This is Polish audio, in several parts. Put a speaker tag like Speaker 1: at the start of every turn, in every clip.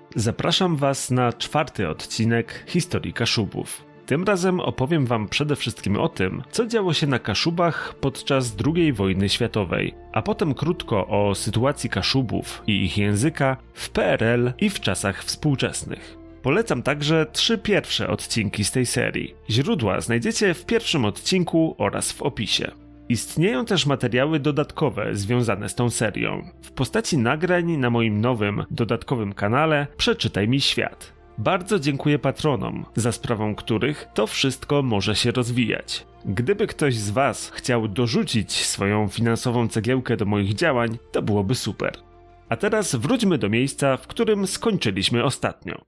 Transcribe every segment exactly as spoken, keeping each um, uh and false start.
Speaker 1: Zapraszam Was na czwarty odcinek Historii Kaszubów. Tym razem opowiem Wam przede wszystkim o tym, co działo się na Kaszubach podczas drugiej wojny światowej, a potem krótko o sytuacji Kaszubów i ich języka w P R L i w czasach współczesnych. Polecam także trzy pierwsze odcinki z tej serii. Źródła znajdziecie w pierwszym odcinku oraz w opisie. Istnieją też materiały dodatkowe związane z tą serią, w postaci nagrań na moim nowym, dodatkowym kanale Przeczytaj mi świat. Bardzo dziękuję patronom, za sprawą których to wszystko może się rozwijać. Gdyby ktoś z Was chciał dorzucić swoją finansową cegiełkę do moich działań, to byłoby super. A teraz wróćmy do miejsca, w którym skończyliśmy ostatnio.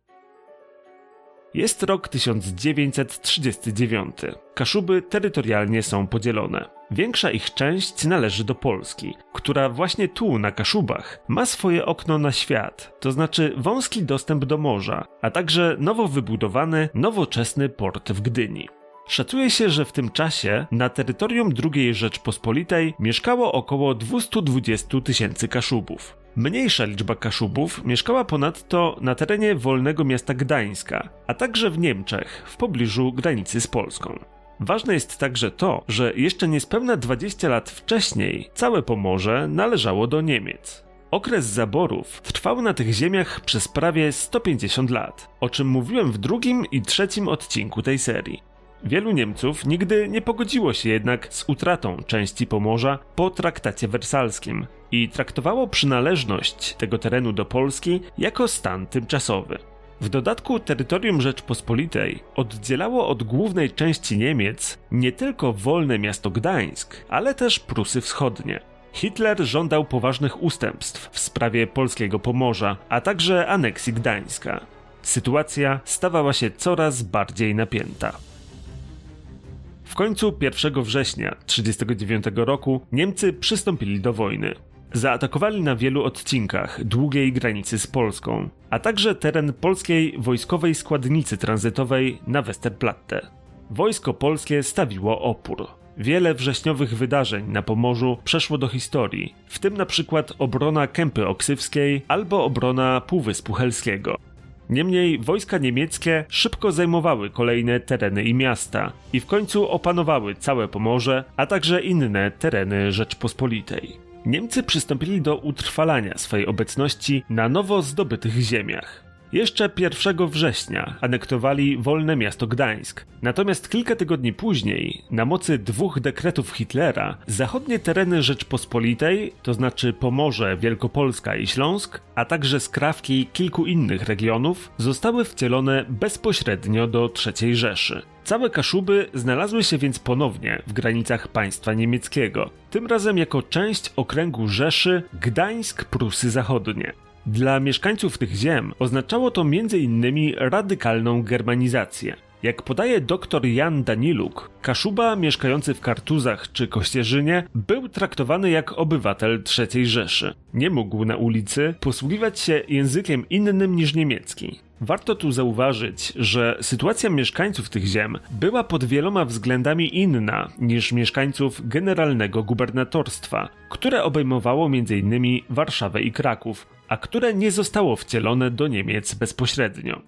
Speaker 1: Jest rok tysiąc dziewięćset trzydziesty dziewiąty. Kaszuby terytorialnie są podzielone. Większa ich część należy do Polski, która właśnie tu, na Kaszubach, ma swoje okno na świat, to znaczy wąski dostęp do morza, a także nowo wybudowany, nowoczesny port w Gdyni. Szacuje się, że w tym czasie na terytorium drugiej Rzeczpospolitej mieszkało około dwieście dwadzieścia tysięcy Kaszubów. Mniejsza liczba Kaszubów mieszkała ponadto na terenie wolnego miasta Gdańska, a także w Niemczech, w pobliżu granicy z Polską. Ważne jest także to, że jeszcze niespełna dwadzieścia lat wcześniej całe Pomorze należało do Niemiec. Okres zaborów trwał na tych ziemiach przez prawie sto pięćdziesiąt lat, o czym mówiłem w drugim i trzecim odcinku tej serii. Wielu Niemców nigdy nie pogodziło się jednak z utratą części Pomorza po traktacie wersalskim i traktowało przynależność tego terenu do Polski jako stan tymczasowy. W dodatku terytorium Rzeczpospolitej oddzielało od głównej części Niemiec nie tylko wolne miasto Gdańsk, ale też Prusy Wschodnie. Hitler żądał poważnych ustępstw w sprawie polskiego Pomorza, a także aneksji Gdańska. Sytuacja stawała się coraz bardziej napięta. W końcu pierwszego września tysiąc dziewięćset trzydziestego dziewiątego roku Niemcy przystąpili do wojny. Zaatakowali na wielu odcinkach długiej granicy z Polską, a także teren polskiej wojskowej składnicy tranzytowej na Westerplatte. Wojsko polskie stawiło opór. Wiele wrześniowych wydarzeń na Pomorzu przeszło do historii, w tym na przykład obrona Kępy Oksywskiej albo obrona Półwyspu Helskiego. Niemniej wojska niemieckie szybko zajmowały kolejne tereny i miasta i w końcu opanowały całe Pomorze, a także inne tereny Rzeczpospolitej. Niemcy przystąpili do utrwalania swojej obecności na nowo zdobytych ziemiach. Jeszcze pierwszego września anektowali wolne miasto Gdańsk, natomiast kilka tygodni później, na mocy dwóch dekretów Hitlera, zachodnie tereny Rzeczpospolitej, to znaczy Pomorze, Wielkopolska i Śląsk, a także skrawki kilku innych regionów, zostały wcielone bezpośrednio do trzeciej Rzeszy. Całe Kaszuby znalazły się więc ponownie w granicach państwa niemieckiego, tym razem jako część okręgu Rzeszy Gdańsk-Prusy Zachodnie. Dla mieszkańców tych ziem oznaczało to między innymi radykalną germanizację. Jak podaje dr Jan Daniluk, Kaszuba mieszkający w Kartuzach czy Kościerzynie był traktowany jak obywatel trzeciej Rzeszy. Nie mógł na ulicy posługiwać się językiem innym niż niemiecki. Warto tu zauważyć, że sytuacja mieszkańców tych ziem była pod wieloma względami inna niż mieszkańców generalnego gubernatorstwa, które obejmowało między innymi Warszawę i Kraków, a które nie zostało wcielone do Niemiec bezpośrednio.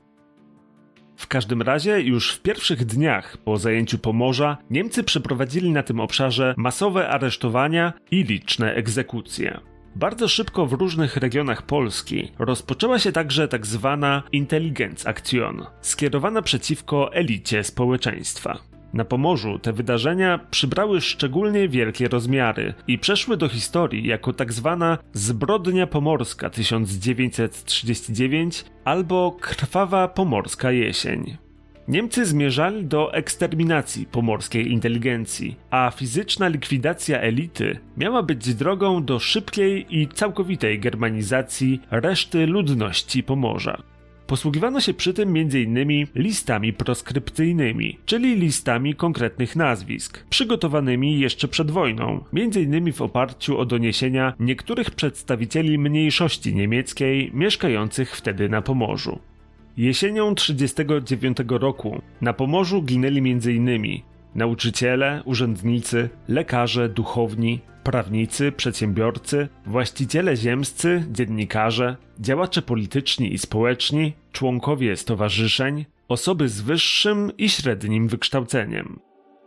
Speaker 1: W każdym razie już w pierwszych dniach po zajęciu Pomorza Niemcy przeprowadzili na tym obszarze masowe aresztowania i liczne egzekucje. Bardzo szybko w różnych regionach Polski rozpoczęła się także tak zwana Intelligenzaktion, skierowana przeciwko elicie społeczeństwa. Na Pomorzu te wydarzenia przybrały szczególnie wielkie rozmiary i przeszły do historii jako tak zwana Zbrodnia Pomorska tysiąc dziewięćset trzydziesty dziewiąty albo Krwawa Pomorska Jesień. Niemcy zmierzali do eksterminacji pomorskiej inteligencji, a fizyczna likwidacja elity miała być drogą do szybkiej i całkowitej germanizacji reszty ludności Pomorza. Posługiwano się przy tym między innymi listami proskrypcyjnymi, czyli listami konkretnych nazwisk, przygotowanymi jeszcze przed wojną, między innymi w oparciu o doniesienia niektórych przedstawicieli mniejszości niemieckiej mieszkających wtedy na Pomorzu. Jesienią tysiąc dziewięćset trzydziestego dziewiątego roku na Pomorzu ginęli między innymi nauczyciele, urzędnicy, lekarze, duchowni, prawnicy, przedsiębiorcy, właściciele ziemscy, dziennikarze, działacze polityczni i społeczni, członkowie stowarzyszeń, osoby z wyższym i średnim wykształceniem.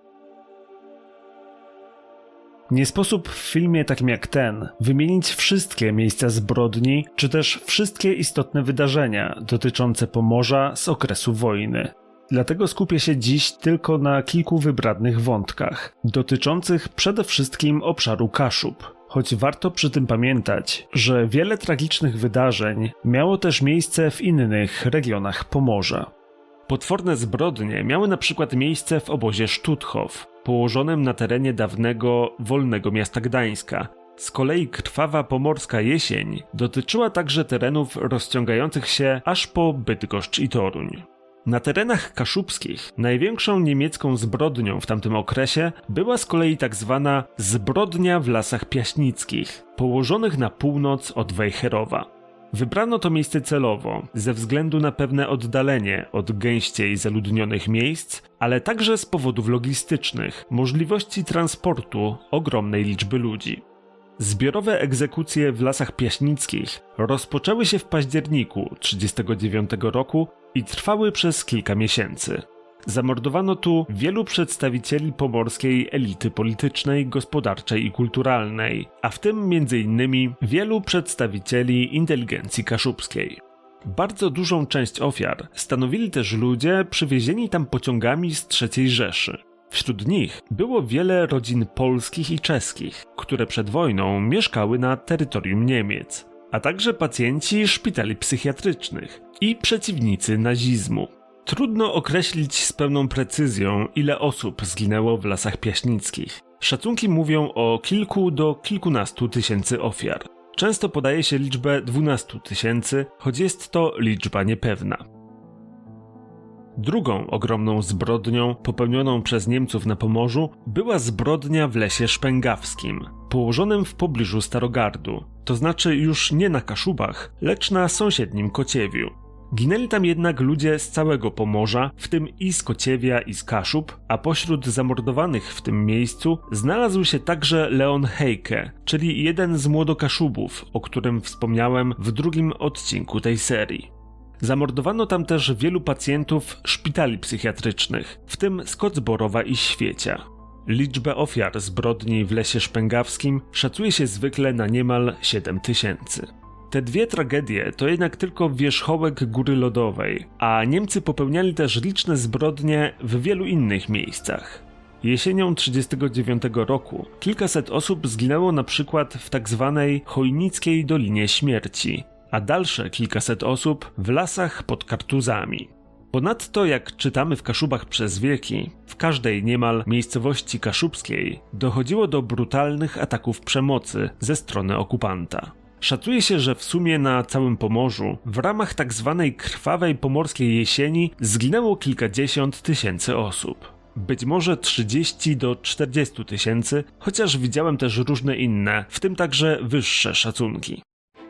Speaker 1: Nie sposób w filmie takim jak ten wymienić wszystkie miejsca zbrodni, czy też wszystkie istotne wydarzenia dotyczące Pomorza z okresu wojny. Dlatego skupię się dziś tylko na kilku wybranych wątkach, dotyczących przede wszystkim obszaru Kaszub. Choć warto przy tym pamiętać, że wiele tragicznych wydarzeń miało też miejsce w innych regionach Pomorza. Potworne zbrodnie miały na przykład miejsce w obozie Stutthof, położonym na terenie dawnego Wolnego Miasta Gdańska. Z kolei krwawa pomorska jesień dotyczyła także terenów rozciągających się aż po Bydgoszcz i Toruń. Na terenach kaszubskich największą niemiecką zbrodnią w tamtym okresie była z kolei tak zwana zbrodnia w Lasach Piaśnickich, położonych na północ od Wejherowa. Wybrano to miejsce celowo, ze względu na pewne oddalenie od gęściej zaludnionych miejsc, ale także z powodów logistycznych, możliwości transportu ogromnej liczby ludzi. Zbiorowe egzekucje w Lasach Piaśnickich rozpoczęły się w październiku tysiąc dziewięćset trzydziestego dziewiątego roku i trwały przez kilka miesięcy. Zamordowano tu wielu przedstawicieli pomorskiej elity politycznej, gospodarczej i kulturalnej, a w tym między innymi wielu przedstawicieli inteligencji kaszubskiej. Bardzo dużą część ofiar stanowili też ludzie przywiezieni tam pociągami z trzeciej Rzeszy. Wśród nich było wiele rodzin polskich i czeskich, które przed wojną mieszkały na terytorium Niemiec, a także pacjenci szpitali psychiatrycznych i przeciwnicy nazizmu. Trudno określić z pełną precyzją, ile osób zginęło w Lasach Piaśnickich. Szacunki mówią o kilku do kilkunastu tysięcy ofiar. Często podaje się liczbę dwunastu tysięcy, choć jest to liczba niepewna. Drugą ogromną zbrodnią popełnioną przez Niemców na Pomorzu była zbrodnia w Lesie Szpęgawskim, położonym w pobliżu Starogardu, to znaczy już nie na Kaszubach, lecz na sąsiednim Kociewiu. Ginęli tam jednak ludzie z całego Pomorza, w tym i z Kociewia i z Kaszub, a pośród zamordowanych w tym miejscu znalazł się także Leon Hejke, czyli jeden z młodokaszubów, o którym wspomniałem w drugim odcinku tej serii. Zamordowano tam też wielu pacjentów szpitali psychiatrycznych, w tym z Kocborowa i Świecia. Liczbę ofiar zbrodni w Lesie Szpęgawskim szacuje się zwykle na niemal siedem tysięcy. Te dwie tragedie to jednak tylko wierzchołek góry lodowej, a Niemcy popełniali też liczne zbrodnie w wielu innych miejscach. Jesienią tysiąc dziewięćset trzydziestego dziewiątego roku kilkaset osób zginęło na przykład w tzw. Chojnickiej Dolinie Śmierci, a dalsze kilkaset osób w lasach pod Kartuzami. Ponadto, jak czytamy w Kaszubach przez wieki, w każdej niemal miejscowości kaszubskiej dochodziło do brutalnych ataków przemocy ze strony okupanta. Szacuje się, że w sumie na całym Pomorzu w ramach tzw. krwawej pomorskiej jesieni zginęło kilkadziesiąt tysięcy osób. Być może trzydzieści do czterdziestu tysięcy, chociaż widziałem też różne inne, w tym także wyższe szacunki.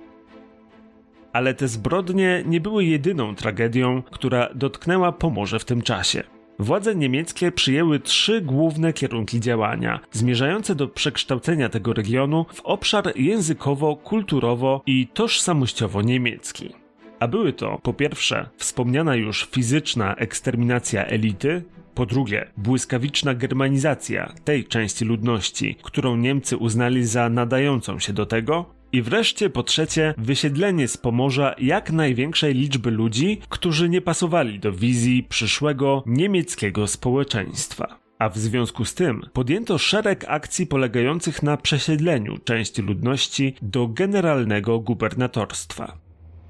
Speaker 1: Ale te zbrodnie nie były jedyną tragedią, która dotknęła Pomorze w tym czasie. Władze niemieckie przyjęły trzy główne kierunki działania, zmierzające do przekształcenia tego regionu w obszar językowo, kulturowo i tożsamościowo niemiecki. A były to, po pierwsze, wspomniana już fizyczna eksterminacja elity, po drugie, błyskawiczna germanizacja tej części ludności, którą Niemcy uznali za nadającą się do tego, i wreszcie, po trzecie, wysiedlenie z Pomorza jak największej liczby ludzi, którzy nie pasowali do wizji przyszłego niemieckiego społeczeństwa. A w związku z tym podjęto szereg akcji polegających na przesiedleniu części ludności do generalnego gubernatorstwa.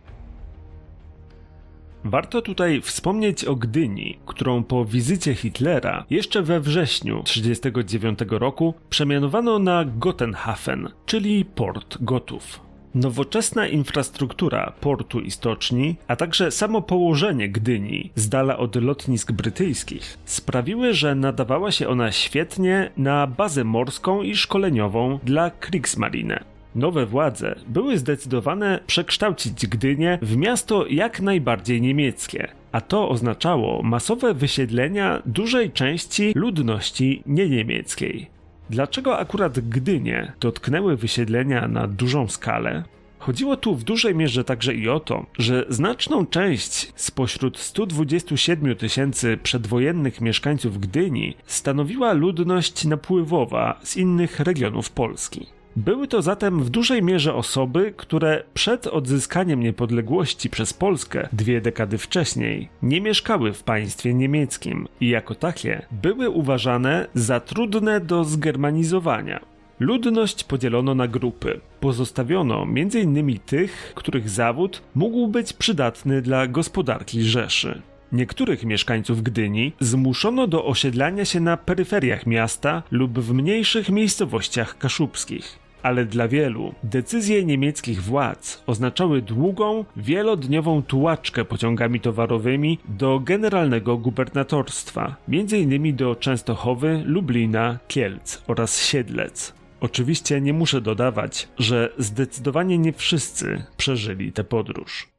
Speaker 1: Warto tutaj wspomnieć o Gdyni, którą po wizycie Hitlera jeszcze we wrześniu tysiąc dziewięćset trzydziestego dziewiątego roku przemianowano na Gotenhafen, czyli port Gotów. Nowoczesna infrastruktura portu i stoczni, a także samo położenie Gdyni z dala od lotnisk brytyjskich sprawiły, że nadawała się ona świetnie na bazę morską i szkoleniową dla Kriegsmarine. Nowe władze były zdecydowane przekształcić Gdynię w miasto jak najbardziej niemieckie, a to oznaczało masowe wysiedlenia dużej części ludności nieniemieckiej. Dlaczego akurat Gdynię dotknęły wysiedlenia na dużą skalę? Chodziło tu w dużej mierze także i o to, że znaczną część spośród stu dwudziestu siedmiu tysięcy przedwojennych mieszkańców Gdyni stanowiła ludność napływowa z innych regionów Polski. Były to zatem w dużej mierze osoby, które przed odzyskaniem niepodległości przez Polskę dwie dekady wcześniej nie mieszkały w państwie niemieckim i jako takie były uważane za trudne do zgermanizowania. Ludność podzielono na grupy. Pozostawiono między innymi tych, których zawód mógł być przydatny dla gospodarki Rzeszy. Niektórych mieszkańców Gdyni zmuszono do osiedlania się na peryferiach miasta lub w mniejszych miejscowościach kaszubskich. Ale dla wielu decyzje niemieckich władz oznaczały długą, wielodniową tułaczkę pociągami towarowymi do generalnego gubernatorstwa, między innymi do Częstochowy, Lublina, Kielc oraz Siedlec. Oczywiście nie muszę dodawać, że zdecydowanie nie wszyscy przeżyli tę podróż.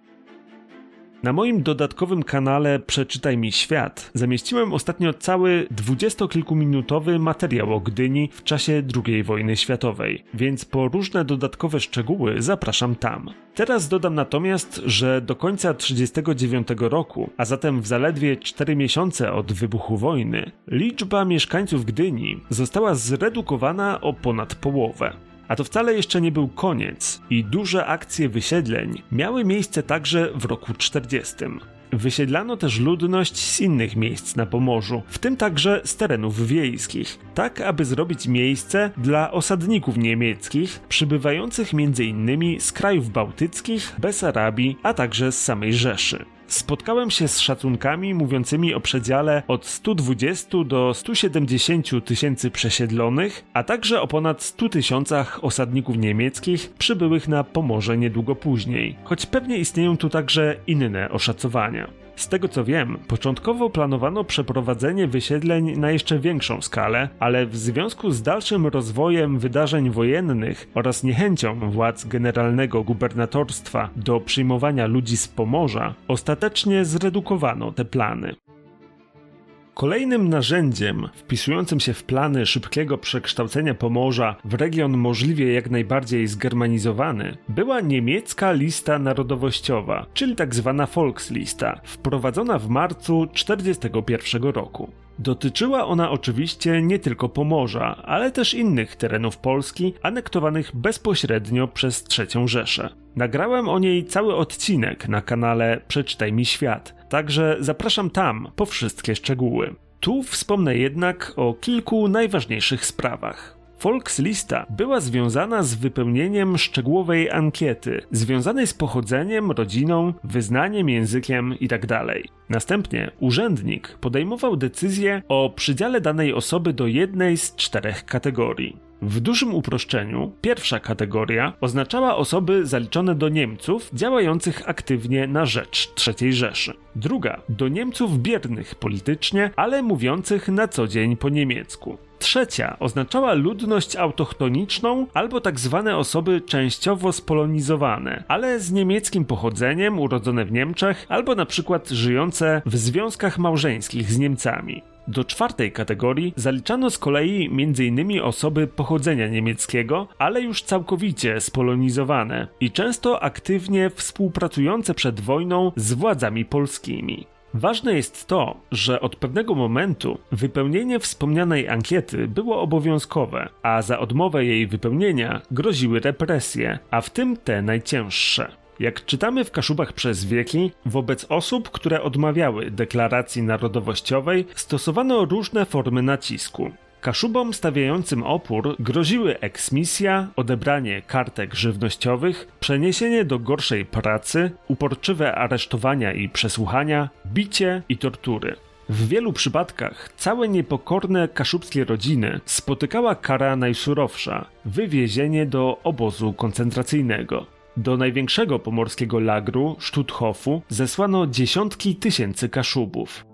Speaker 1: Na moim dodatkowym kanale Przeczytaj mi świat zamieściłem ostatnio cały dwudziestokilkuminutowy materiał o Gdyni w czasie drugiej wojny światowej, więc po różne dodatkowe szczegóły zapraszam tam. Teraz dodam natomiast, że do końca tysiąc dziewięćset trzydziestego dziewiątego roku, a zatem w zaledwie cztery miesiące od wybuchu wojny, liczba mieszkańców Gdyni została zredukowana o ponad połowę. A to wcale jeszcze nie był koniec i duże akcje wysiedleń miały miejsce także w roku czterdziestym. Wysiedlano też ludność z innych miejsc na Pomorzu, w tym także z terenów wiejskich, tak aby zrobić miejsce dla osadników niemieckich przybywających między innymi z krajów bałtyckich, Besarabii, a także z samej Rzeszy. Spotkałem się z szacunkami mówiącymi o przedziale od stu dwudziestu do stu siedemdziesięciu tysięcy przesiedlonych, a także o ponad stu tysiącach osadników niemieckich przybyłych na Pomorze niedługo później, choć pewnie istnieją tu także inne oszacowania. Z tego co wiem, początkowo planowano przeprowadzenie wysiedleń na jeszcze większą skalę, ale w związku z dalszym rozwojem wydarzeń wojennych oraz niechęcią władz generalnego gubernatorstwa do przyjmowania ludzi z Pomorza, ostatecznie zredukowano te plany. Kolejnym narzędziem wpisującym się w plany szybkiego przekształcenia Pomorza w region możliwie jak najbardziej zgermanizowany była niemiecka lista narodowościowa, czyli tzw. Volkslista, wprowadzona w marcu tysiąc dziewięćset czterdziestego pierwszego roku. Dotyczyła ona oczywiście nie tylko Pomorza, ale też innych terenów Polski anektowanych bezpośrednio przez trzecią Rzeszę. Nagrałem o niej cały odcinek na kanale Przeczytaj mi świat, także zapraszam tam po wszystkie szczegóły. Tu wspomnę jednak o kilku najważniejszych sprawach. Volkslista była związana z wypełnieniem szczegółowej ankiety, związanej z pochodzeniem, rodziną, wyznaniem, językiem itd. Następnie urzędnik podejmował decyzję o przydziale danej osoby do jednej z czterech kategorii. W dużym uproszczeniu, pierwsza kategoria oznaczała osoby zaliczone do Niemców działających aktywnie na rzecz trzeciej Rzeszy. Druga do Niemców biernych politycznie, ale mówiących na co dzień po niemiecku. Trzecia oznaczała ludność autochtoniczną albo tak zwane osoby częściowo spolonizowane, ale z niemieckim pochodzeniem, urodzone w Niemczech, albo na przykład żyjące w związkach małżeńskich z Niemcami. Do czwartej kategorii zaliczano z kolei między innymi osoby pochodzenia niemieckiego, ale już całkowicie spolonizowane i często aktywnie współpracujące przed wojną z władzami polskimi. Ważne jest to, że od pewnego momentu wypełnienie wspomnianej ankiety było obowiązkowe, a za odmowę jej wypełnienia groziły represje, a w tym te najcięższe. Jak czytamy w Kaszubach przez wieki, wobec osób, które odmawiały deklaracji narodowościowej, stosowano różne formy nacisku. Kaszubom stawiającym opór groziły eksmisja, odebranie kartek żywnościowych, przeniesienie do gorszej pracy, uporczywe aresztowania i przesłuchania, bicie i tortury. W wielu przypadkach całe niepokorne kaszubskie rodziny spotykała kara najsurowsza – wywiezienie do obozu koncentracyjnego. Do największego pomorskiego lagru, Stutthofu, zesłano dziesiątki tysięcy Kaszubów.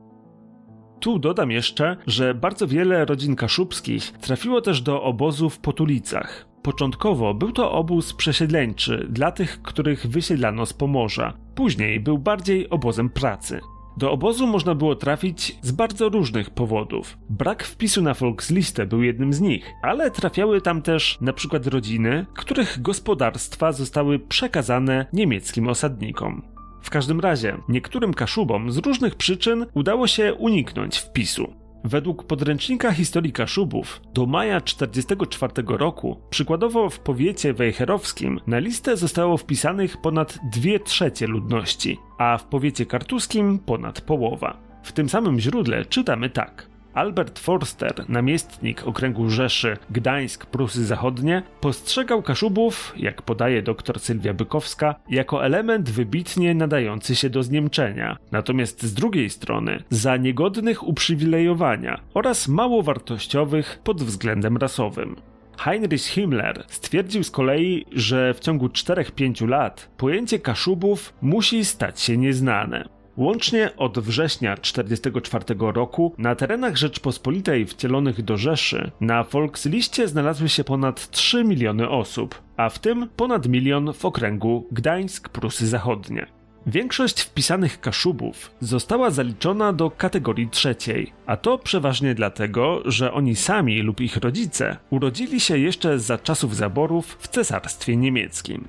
Speaker 1: Tu dodam jeszcze, że bardzo wiele rodzin kaszubskich trafiło też do obozu w Potulicach. Początkowo był to obóz przesiedleńczy dla tych, których wysiedlano z Pomorza. Później był bardziej obozem pracy. Do obozu można było trafić z bardzo różnych powodów. Brak wpisu na Volkslistę był jednym z nich, ale trafiały tam też na przykład rodziny, których gospodarstwa zostały przekazane niemieckim osadnikom. W każdym razie, niektórym Kaszubom z różnych przyczyn udało się uniknąć wpisu. Według podręcznika historii Kaszubów do maja tysiąc dziewięćset czterdziestego czwartego roku, przykładowo w powiecie wejherowskim, na listę zostało wpisanych ponad dwie trzecie ludności, a w powiecie kartuskim ponad połowa. W tym samym źródle czytamy tak. Albert Forster, namiestnik okręgu Rzeszy Gdańsk, Prusy Zachodnie, postrzegał Kaszubów, jak podaje dr Sylwia Bykowska, jako element wybitnie nadający się do zniemczenia, natomiast z drugiej strony za niegodnych uprzywilejowania oraz mało wartościowych pod względem rasowym. Heinrich Himmler stwierdził z kolei, że w ciągu czterech pięciu lat pojęcie Kaszubów musi stać się nieznane. Łącznie od września tysiąc dziewięćset czterdziestego czwartego roku na terenach Rzeczpospolitej wcielonych do Rzeszy na Volksliście znalazły się ponad trzy miliony osób, a w tym ponad milion w okręgu Gdańsk, Prusy Zachodnie. Większość wpisanych Kaszubów została zaliczona do kategorii trzeciej, a to przeważnie dlatego, że oni sami lub ich rodzice urodzili się jeszcze za czasów zaborów w Cesarstwie Niemieckim.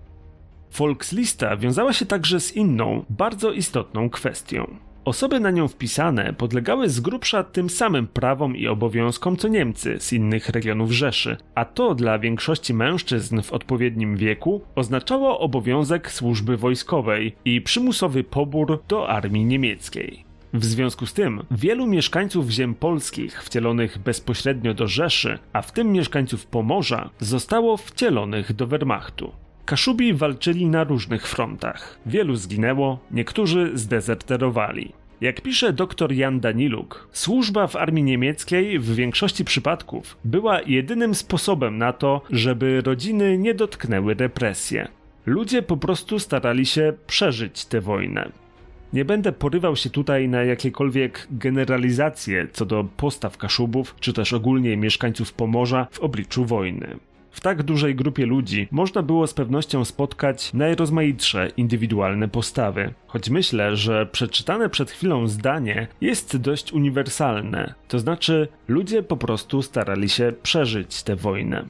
Speaker 1: Volkslista wiązała się także z inną, bardzo istotną kwestią. Osoby na nią wpisane podlegały z grubsza tym samym prawom i obowiązkom co Niemcy z innych regionów Rzeszy, a to dla większości mężczyzn w odpowiednim wieku oznaczało obowiązek służby wojskowej i przymusowy pobór do armii niemieckiej. W związku z tym wielu mieszkańców ziem polskich wcielonych bezpośrednio do Rzeszy, a w tym mieszkańców Pomorza, zostało wcielonych do Wehrmachtu. Kaszubi walczyli na różnych frontach. Wielu zginęło, niektórzy zdezerterowali. Jak pisze dr Jan Daniluk, służba w armii niemieckiej w większości przypadków była jedynym sposobem na to, żeby rodziny nie dotknęły represje. Ludzie po prostu starali się przeżyć tę wojnę. Nie będę porywał się tutaj na jakiekolwiek generalizacje co do postaw Kaszubów, czy też ogólnie mieszkańców Pomorza w obliczu wojny. W tak dużej grupie ludzi można było z pewnością spotkać najrozmaitsze indywidualne postawy, choć myślę, że przeczytane przed chwilą zdanie jest dość uniwersalne, to znaczy ludzie po prostu starali się przeżyć tę wojnę.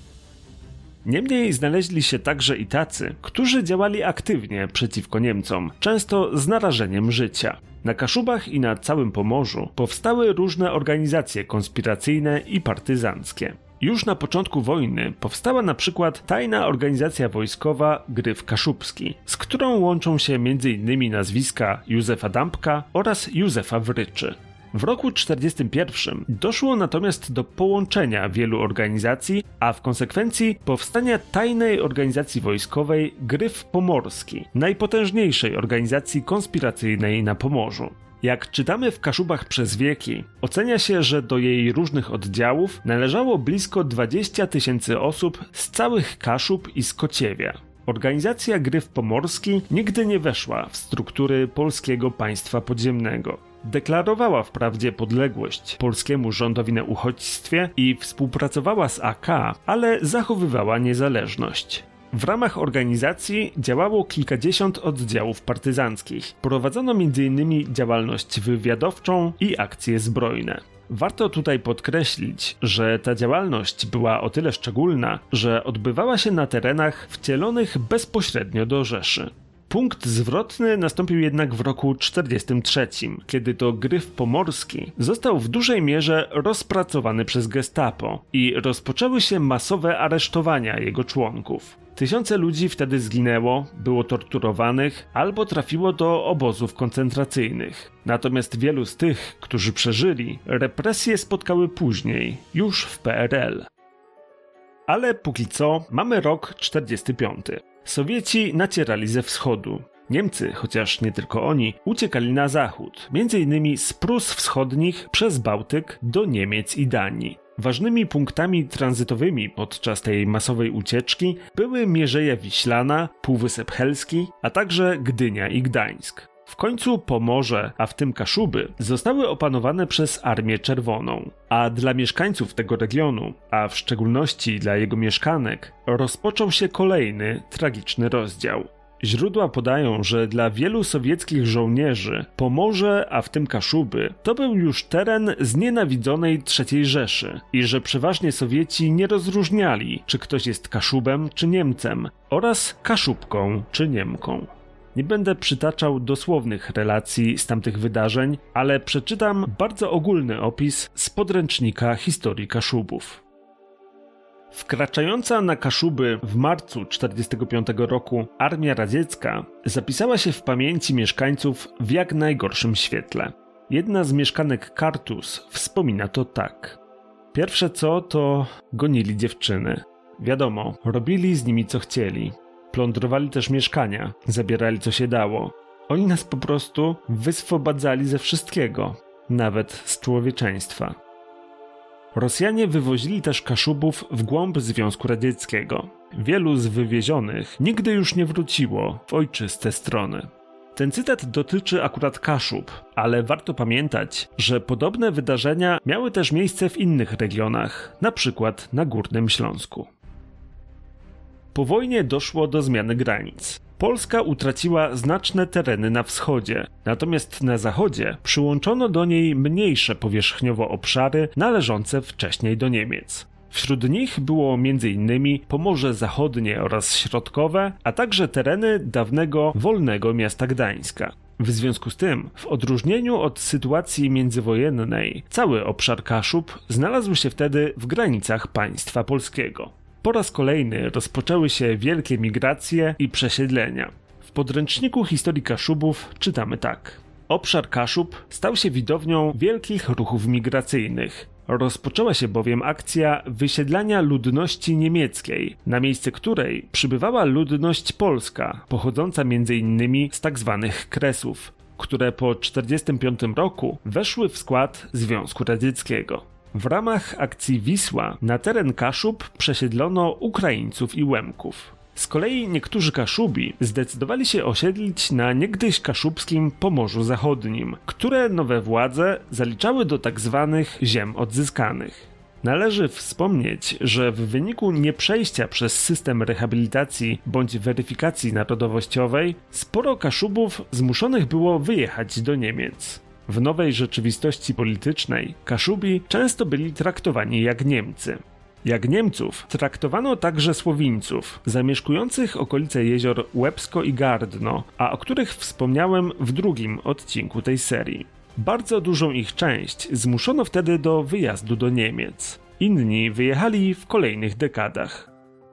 Speaker 1: Niemniej znaleźli się także i tacy, którzy działali aktywnie przeciwko Niemcom, często z narażeniem życia. Na Kaszubach i na całym Pomorzu powstały różne organizacje konspiracyjne i partyzanckie. Już na początku wojny powstała na przykład tajna organizacja wojskowa Gryf Kaszubski, z którą łączą się między innymi nazwiska Józefa Dąbka oraz Józefa Wryczy. W roku tysiąc dziewięćset czterdziestym pierwszym doszło natomiast do połączenia wielu organizacji, a w konsekwencji powstania tajnej organizacji wojskowej Gryf Pomorski, najpotężniejszej organizacji konspiracyjnej na Pomorzu. Jak czytamy w Kaszubach przez wieki, ocenia się, że do jej różnych oddziałów należało blisko dwadzieścia tysięcy osób z całych Kaszub i z Kociewia. Organizacja Gryf Pomorski nigdy nie weszła w struktury polskiego państwa podziemnego. Deklarowała wprawdzie podległość polskiemu rządowi na uchodźstwie i współpracowała z A K, ale zachowywała niezależność. W ramach organizacji działało kilkadziesiąt oddziałów partyzanckich. Prowadzono między innymi działalność wywiadowczą i akcje zbrojne. Warto tutaj podkreślić, że ta działalność była o tyle szczególna, że odbywała się na terenach wcielonych bezpośrednio do Rzeszy. Punkt zwrotny nastąpił jednak w roku tysiąc dziewięćset czterdziestym trzecim, kiedy to Gryf Pomorski został w dużej mierze rozpracowany przez Gestapo i rozpoczęły się masowe aresztowania jego członków. Tysiące ludzi wtedy zginęło, było torturowanych albo trafiło do obozów koncentracyjnych. Natomiast wielu z tych, którzy przeżyli, represje spotkały później, już w P R L. Ale póki co mamy rok tysiąc dziewięćset czterdziesty piąty. Sowieci nacierali ze wschodu. Niemcy, chociaż nie tylko oni, uciekali na zachód, między innymi z Prus Wschodnich przez Bałtyk do Niemiec i Danii. Ważnymi punktami tranzytowymi podczas tej masowej ucieczki były Mierzeja Wiślana, Półwysep Helski, a także Gdynia i Gdańsk. W końcu Pomorze, a w tym Kaszuby, zostały opanowane przez Armię Czerwoną, a dla mieszkańców tego regionu, a w szczególności dla jego mieszkanek, rozpoczął się kolejny tragiczny rozdział. Źródła podają, że dla wielu sowieckich żołnierzy Pomorze, a w tym Kaszuby, to był już teren znienawidzonej trzeciej Rzeszy i że przeważnie Sowieci nie rozróżniali, czy ktoś jest Kaszubem czy Niemcem oraz Kaszubką czy Niemką. Nie będę przytaczał dosłownych relacji z tamtych wydarzeń, ale przeczytam bardzo ogólny opis z podręcznika historii Kaszubów. Wkraczająca na Kaszuby w marcu tysiąc dziewięćset czterdziestego piątego roku armia radziecka zapisała się w pamięci mieszkańców w jak najgorszym świetle. Jedna z mieszkanek Kartus wspomina to tak. Pierwsze co, to gonili dziewczyny. Wiadomo, robili z nimi co chcieli. Plądrowali też mieszkania, zabierali co się dało. Oni nas po prostu wyswobadzali ze wszystkiego, nawet z człowieczeństwa. Rosjanie wywozili też Kaszubów w głąb Związku Radzieckiego. Wielu z wywiezionych nigdy już nie wróciło w ojczyste strony. Ten cytat dotyczy akurat Kaszub, ale warto pamiętać, że podobne wydarzenia miały też miejsce w innych regionach, na przykład na Górnym Śląsku. Po wojnie doszło do zmiany granic. Polska utraciła znaczne tereny na wschodzie, natomiast na zachodzie przyłączono do niej mniejsze powierzchniowo obszary należące wcześniej do Niemiec. Wśród nich było między innymi Pomorze Zachodnie oraz Środkowe, a także tereny dawnego wolnego miasta Gdańska. W związku z tym, w odróżnieniu od sytuacji międzywojennej, cały obszar Kaszub znalazł się wtedy w granicach państwa polskiego. Po raz kolejny rozpoczęły się wielkie migracje i przesiedlenia. W podręczniku historii Kaszubów czytamy tak. Obszar Kaszub stał się widownią wielkich ruchów migracyjnych. Rozpoczęła się bowiem akcja wysiedlania ludności niemieckiej, na miejsce której przybywała ludność polska, pochodząca między innymi z tzw. Kresów, które po tysiąc dziewięćset czterdziestym piątym roku weszły w skład Związku Radzieckiego. W ramach akcji Wisła na teren Kaszub przesiedlono Ukraińców i Łemków. Z kolei niektórzy Kaszubi zdecydowali się osiedlić na niegdyś kaszubskim Pomorzu Zachodnim, które nowe władze zaliczały do tzw. ziem odzyskanych. Należy wspomnieć, że w wyniku nieprzejścia przez system rehabilitacji bądź weryfikacji narodowościowej sporo Kaszubów zmuszonych było wyjechać do Niemiec. W nowej rzeczywistości politycznej Kaszubi często byli traktowani jak Niemcy. Jak Niemców traktowano także Słowińców, zamieszkujących okolice jezior Łebsko i Gardno, a o których wspomniałem w drugim odcinku tej serii. Bardzo dużą ich część zmuszono wtedy do wyjazdu do Niemiec. Inni wyjechali w kolejnych dekadach.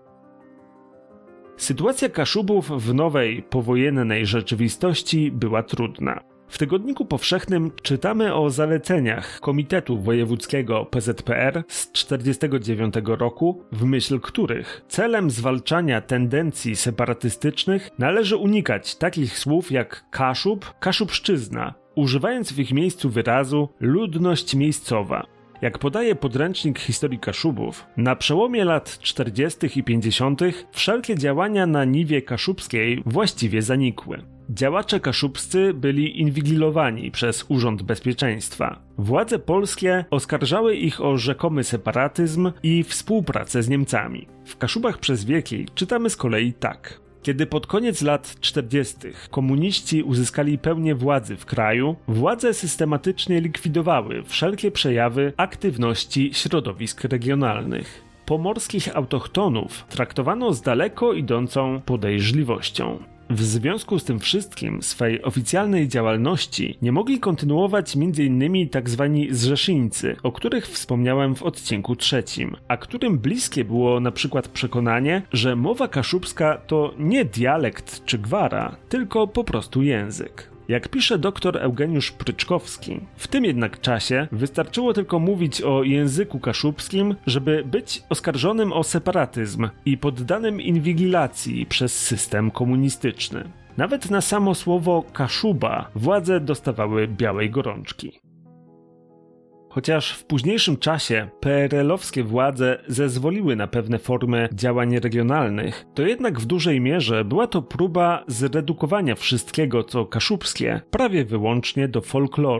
Speaker 1: Sytuacja Kaszubów w nowej, powojennej rzeczywistości była trudna. W Tygodniku Powszechnym czytamy o zaleceniach Komitetu Wojewódzkiego P Z P R z tysiąc dziewięćset czterdziestego dziewiątego roku, w myśl których celem zwalczania tendencji separatystycznych należy unikać takich słów jak Kaszub, Kaszubszczyzna, używając w ich miejscu wyrazu ludność miejscowa. Jak podaje podręcznik historii Kaszubów, na przełomie lat czterdziestych i pięćdziesiątych wszelkie działania na niwie kaszubskiej właściwie zanikły. Działacze kaszubscy byli inwigilowani przez Urząd Bezpieczeństwa. Władze polskie oskarżały ich o rzekomy separatyzm i współpracę z Niemcami. W Kaszubach przez wieki czytamy z kolei tak. Kiedy pod koniec lat czterdziestych komuniści uzyskali pełnię władzy w kraju, władze systematycznie likwidowały wszelkie przejawy aktywności środowisk regionalnych. Pomorskich autochtonów traktowano z daleko idącą podejrzliwością. W związku z tym wszystkim swej oficjalnej działalności nie mogli kontynuować między innymi tzw. zrzeszyńcy, o których wspomniałem w odcinku trzecim, a którym bliskie było na przykład przekonanie, że mowa kaszubska to nie dialekt czy gwara, tylko po prostu język. Jak pisze dr Eugeniusz Pryczkowski, w tym jednak czasie wystarczyło tylko mówić o języku kaszubskim, żeby być oskarżonym o separatyzm i poddanym inwigilacji przez system komunistyczny. Nawet na samo słowo Kaszuba władze dostawały białej gorączki. Chociaż w późniejszym czasie P R L-owskie władze zezwoliły na pewne formy działań regionalnych, to jednak w dużej mierze była to próba zredukowania wszystkiego, co kaszubskie, prawie wyłącznie do folkloru.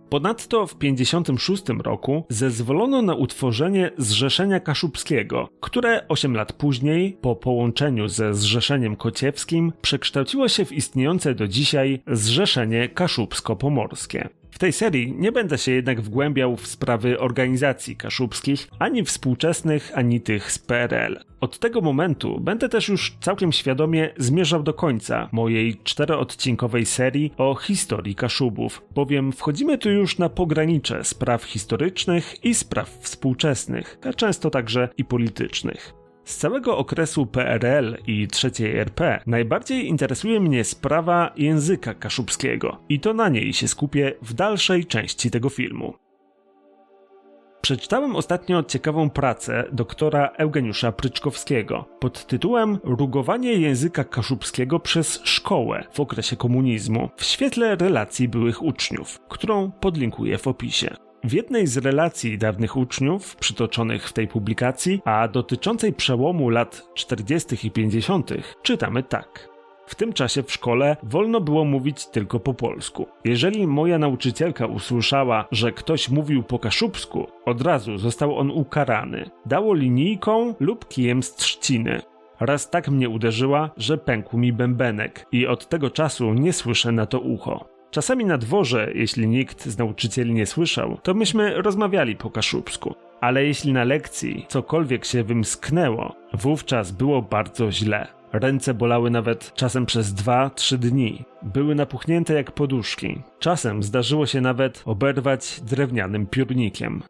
Speaker 1: Ponadto w pięćdziesiątym szóstym roku zezwolono na utworzenie Zrzeszenia Kaszubskiego, które osiem lat później, po połączeniu ze Zrzeszeniem Kociewskim, przekształciło się w istniejące do dzisiaj Zrzeszenie Kaszubsko-Pomorskie. W tej serii nie będę się jednak wgłębiał w sprawy organizacji kaszubskich, ani współczesnych, ani tych z P R L. Od tego momentu będę też już całkiem świadomie zmierzał do końca mojej czteroodcinkowej serii o historii Kaszubów, bowiem wchodzimy tu już na pogranicze spraw historycznych i spraw współczesnych, a często także i politycznych. Z całego okresu P R L i trzeciej R P najbardziej interesuje mnie sprawa języka kaszubskiego i to na niej się skupię w dalszej części tego filmu. Przeczytałem ostatnio ciekawą pracę doktora Eugeniusza Pryczkowskiego pod tytułem Rugowanie języka kaszubskiego przez szkołę w okresie komunizmu w świetle relacji byłych uczniów, którą podlinkuję w opisie. W jednej z relacji dawnych uczniów, przytoczonych w tej publikacji, a dotyczącej przełomu lat czterdziestych i pięćdziesiątych, czytamy tak. W tym czasie w szkole wolno było mówić tylko po polsku. Jeżeli moja nauczycielka usłyszała, że ktoś mówił po kaszubsku, od razu został on ukarany. Dało linijką lub kijem z trzciny. Raz tak mnie uderzyła, że pękł mi bębenek i od tego czasu nie słyszę na to ucho. Czasami na dworze, jeśli nikt z nauczycieli nie słyszał, to myśmy rozmawiali po kaszubsku. Ale jeśli na lekcji cokolwiek się wymsknęło, wówczas było bardzo źle. Ręce bolały nawet czasem przez dwa, trzy dni. Były napuchnięte jak poduszki. Czasem zdarzyło się nawet oberwać drewnianym piórnikiem.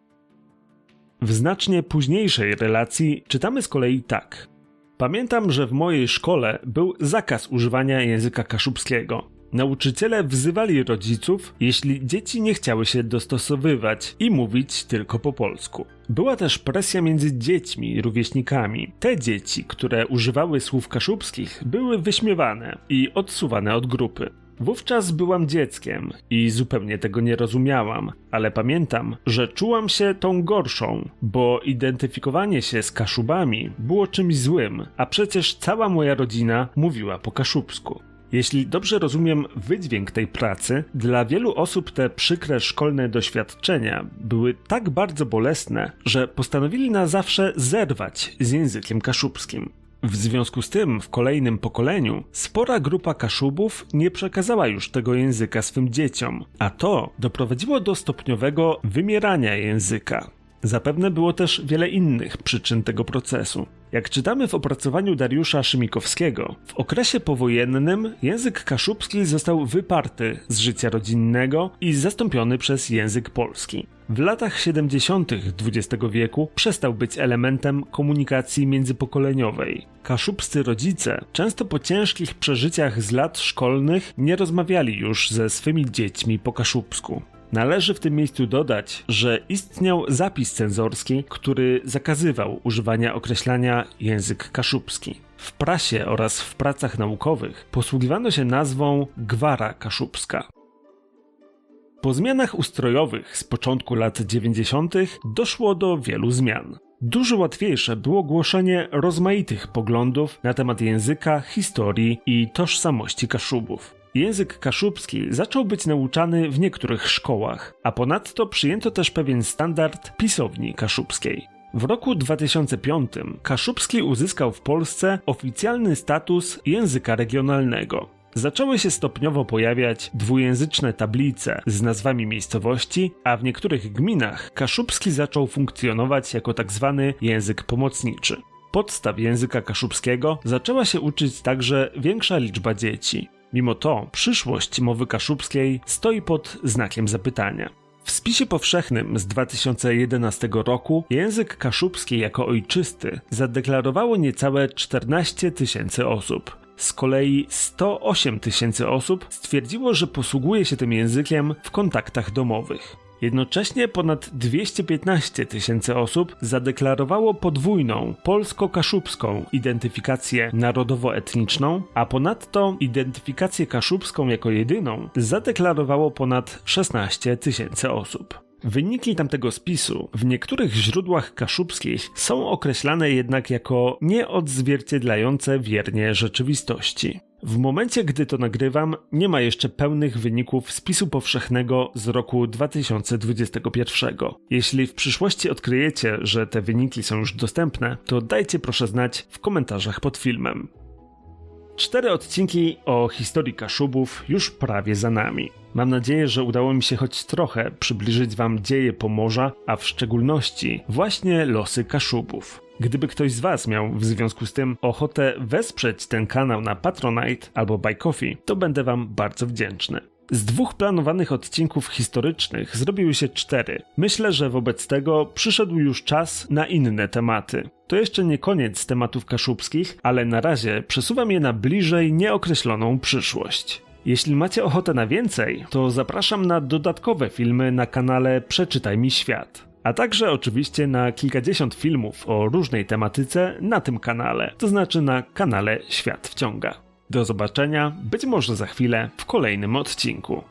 Speaker 1: W znacznie późniejszej relacji czytamy z kolei tak. Pamiętam, że w mojej szkole był zakaz używania języka kaszubskiego. Nauczyciele wzywali rodziców, jeśli dzieci nie chciały się dostosowywać i mówić tylko po polsku. Była też presja między dziećmi i rówieśnikami. Te dzieci, które używały słów kaszubskich, były wyśmiewane i odsuwane od grupy. Wówczas byłam dzieckiem i zupełnie tego nie rozumiałam, ale pamiętam, że czułam się tą gorszą, bo identyfikowanie się z Kaszubami było czymś złym, a przecież cała moja rodzina mówiła po kaszubsku. Jeśli dobrze rozumiem wydźwięk tej pracy, dla wielu osób te przykre szkolne doświadczenia były tak bardzo bolesne, że postanowili na zawsze zerwać z językiem kaszubskim. W związku z tym w kolejnym pokoleniu spora grupa Kaszubów nie przekazała już tego języka swym dzieciom, a to doprowadziło do stopniowego wymierania języka. Zapewne było też wiele innych przyczyn tego procesu. Jak czytamy w opracowaniu Dariusza Szymikowskiego, w okresie powojennym język kaszubski został wyparty z życia rodzinnego i zastąpiony przez język polski. W latach siedemdziesiątych dwudziestego wieku przestał być elementem komunikacji międzypokoleniowej. Kaszubscy rodzice, często po ciężkich przeżyciach z lat szkolnych, nie rozmawiali już ze swymi dziećmi po kaszubsku. Należy w tym miejscu dodać, że istniał zapis cenzorski, który zakazywał używania określania język kaszubski. W prasie oraz w pracach naukowych posługiwano się nazwą gwara kaszubska. Po zmianach ustrojowych z początku lat dziewięćdziesiątych doszło do wielu zmian. Dużo łatwiejsze było głoszenie rozmaitych poglądów na temat języka, historii i tożsamości Kaszubów. Język kaszubski zaczął być nauczany w niektórych szkołach, a ponadto przyjęto też pewien standard pisowni kaszubskiej. W roku dwa tysiące piątym kaszubski uzyskał w Polsce oficjalny status języka regionalnego. Zaczęły się stopniowo pojawiać dwujęzyczne tablice z nazwami miejscowości, a w niektórych gminach kaszubski zaczął funkcjonować jako tzw. język pomocniczy. Podstaw języka kaszubskiego zaczęła się uczyć także większa liczba dzieci. Mimo to przyszłość mowy kaszubskiej stoi pod znakiem zapytania. W spisie powszechnym z dwa tysiące jedenastego roku język kaszubski jako ojczysty zadeklarowało niecałe czternaście tysięcy osób. Z kolei sto osiem tysięcy osób stwierdziło, że posługuje się tym językiem w kontaktach domowych. Jednocześnie ponad dwieście piętnaście tysięcy osób zadeklarowało podwójną polsko-kaszubską identyfikację narodowo-etniczną, a ponadto identyfikację kaszubską jako jedyną zadeklarowało ponad szesnaście tysięcy osób. Wyniki tamtego spisu w niektórych źródłach kaszubskich są określane jednak jako nieodzwierciedlające wiernie rzeczywistości. W momencie, gdy to nagrywam, nie ma jeszcze pełnych wyników spisu powszechnego z roku dwa tysiące dwudziestego pierwszego. Jeśli w przyszłości odkryjecie, że te wyniki są już dostępne, to dajcie proszę znać w komentarzach pod filmem. Cztery odcinki o historii Kaszubów już prawie za nami. Mam nadzieję, że udało mi się choć trochę przybliżyć wam dzieje Pomorza, a w szczególności właśnie losy Kaszubów. Gdyby ktoś z was miał w związku z tym ochotę wesprzeć ten kanał na Patronite albo Buy Coffee, to będę wam bardzo wdzięczny. Z dwóch planowanych odcinków historycznych zrobiły się cztery. Myślę, że wobec tego przyszedł już czas na inne tematy. To jeszcze nie koniec tematów kaszubskich, ale na razie przesuwam je na bliżej nieokreśloną przyszłość. Jeśli macie ochotę na więcej, to zapraszam na dodatkowe filmy na kanale Przeczytaj mi świat. A także oczywiście na kilkadziesiąt filmów o różnej tematyce na tym kanale, to znaczy na kanale Świat Wciąga. Do zobaczenia, być może za chwilę, w kolejnym odcinku.